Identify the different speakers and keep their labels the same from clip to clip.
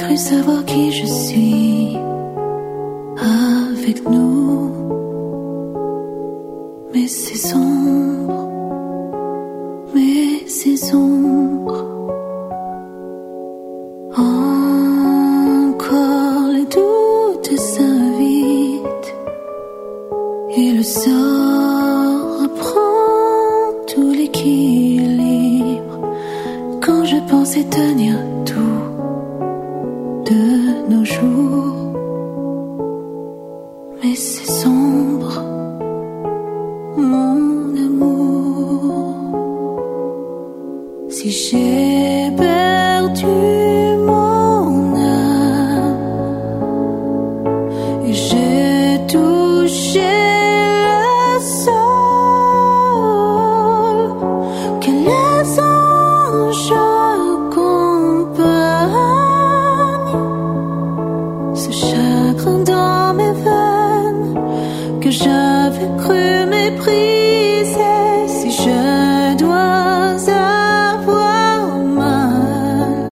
Speaker 1: cru savoir qui je suis avec nous, mais c'est sombre, mais c'est sombre. Encore les doutes s'invitent et le sort reprend tout l'équilibre. Quand je pensais tenir tout de nos jours, mais c'est sombre, mon amour. Si j'ai perdu mon âme et j'ai touché le sol, que les anges accompagnent ce chagrin dans mes veines que j'avais cru mépriser. Si je dois avoir mal,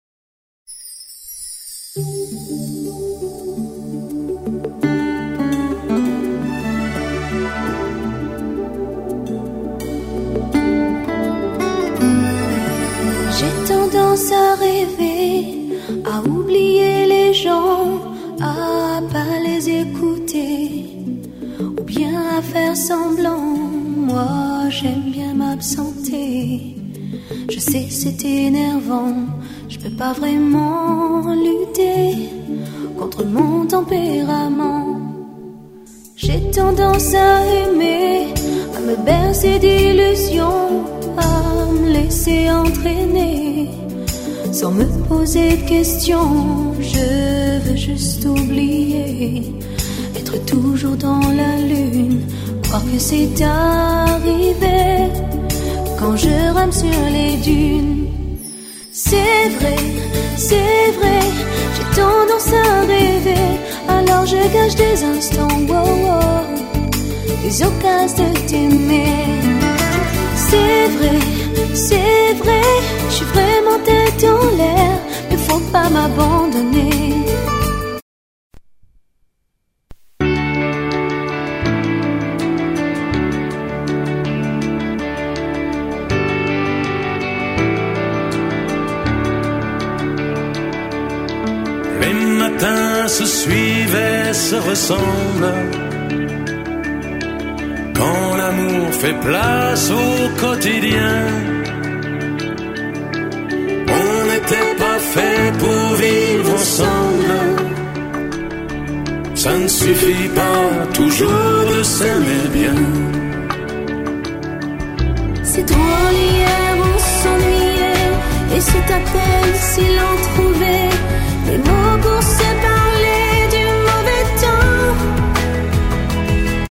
Speaker 1: j'ai tendance à rêver, à oublier les gens, à pas les écouter, ou bien à faire semblant. Moi j'aime bien m'absenter. Je sais c'est énervant, je peux pas vraiment lutter contre mon tempérament. J'ai tendance à aimer, à me bercer d'illusions, à me laisser entraîner sans me poser de questions. Je veux juste oublier, être toujours dans la lune, croire que c'est arrivé quand je rame sur les dunes. C'est vrai, j'ai tendance à rêver, alors je gâche des instants, des occasions de t'aimer. C'est vrai, je suis vraiment tête en l'air, mais faut pas m'abandonner.
Speaker 2: Les matins se suivent et se ressemblent, quand l'amour fait place au quotidien. On n'était pas fait pour vivre ensemble, ça ne suffit pas toujours de s'aimer bien.
Speaker 1: C'est drôle, hier